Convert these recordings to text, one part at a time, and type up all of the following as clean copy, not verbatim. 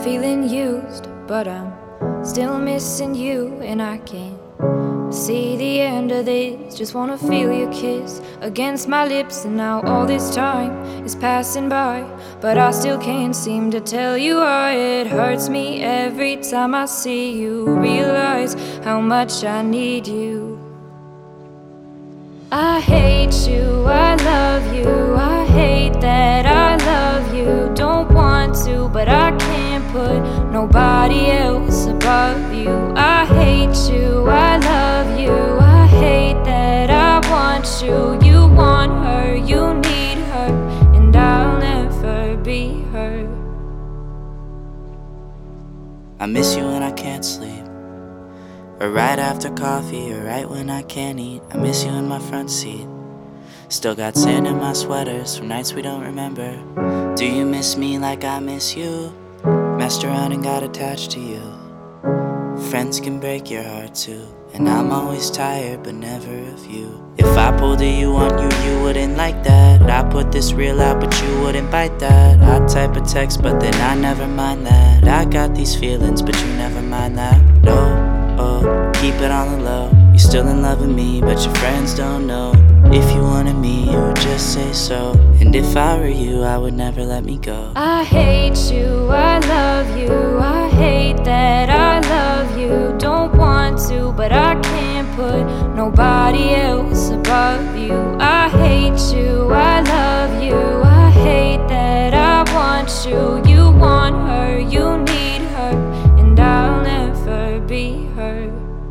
feeling used, but I'm still missing you, and I can't see the end of this. Just wanna feel your kiss against my lips, and now all this time is passing by, but I still can't seem to tell you why. It hurts me every time I see you, realize how much I need you. I hate you, I love you, I hate that I love you. Don't want to, but I can't put nobody else above you. I hate you, I love you, I hate that I want you. You want her, you need her, and I'll never be her. I miss you when I can't sleep, or right after coffee, or right when I can't eat. I miss you in my front seat. Still got sand in my sweaters from nights we don't remember. Do you miss me like I miss you? Messed around and got attached to you. Friends can break your heart too, and I'm always tired but never of you. If I pulled a you on you, you wouldn't like that. I put this reel out but you wouldn't bite that. I type a text but then I never mind that. I got these feelings but you never mind that. No, oh, keep it on the low. You're still in love with me, but your friends don't know. If you wanted me, you would just say so. And if I were you, I would never let me go. I hate you, I love you, I hate that I love you. Don't want to, but I can't put nobody else above you. I hate you, I love you, I hate that I want you. You want her, you need her, and I'll never be her.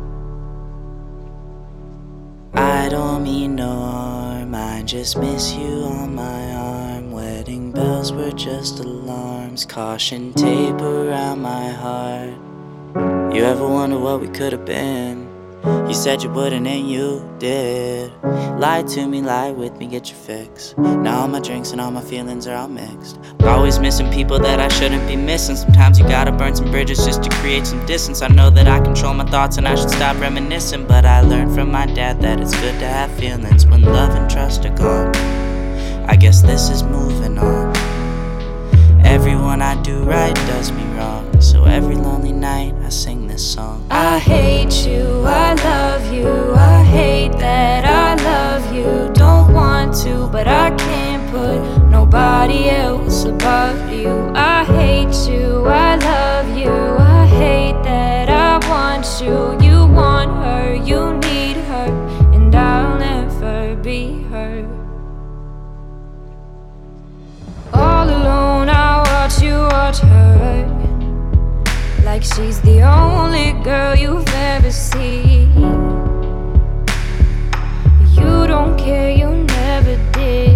I don't mean no harm, I just miss you on my arm. Wedding bells were just alarms, caution tape around my heart. You ever wonder what we could have been? You said you wouldn't and you did. Lie to me, lie with me, get your fix. Now all my drinks and all my feelings are all mixed. Always missing people that I shouldn't be missing. Sometimes you gotta burn some bridges just to create some distance. I know that I control my thoughts and I should stop reminiscing, but I learned from my dad that it's good to have feelings when love and trust are gone. I guess this is moving on. Everyone I do right does me wrong, so every lonely night I sing this song. I hate you, I love you, I hate that I love you. Don't want to, but I can't put nobody else above you. I hate you, I love you, I hate that I want you. You want her, you need her, and I'll never be her. All alone I watch you watch her, like she's the only girl you've ever seen. You don't care, you never did.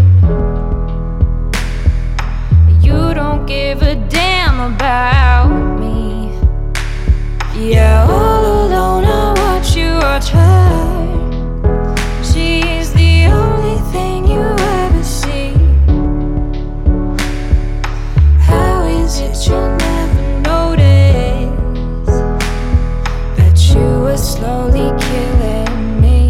You don't give a damn about me. Yeah, all alone I watch you watch her. She's the only thing you ever see. How is it you never notice that you were slowly killing me?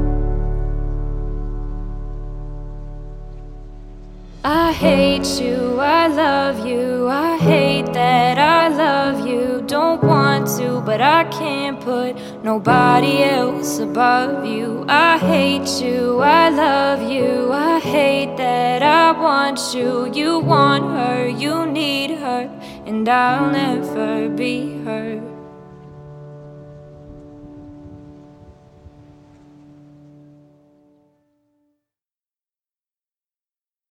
I hate you, I love you, I hate that I love you. Don't want to, but I can't put nobody else above you. I hate you, I love you, I hate that I want you. You want her, you need her, and I'll never be her.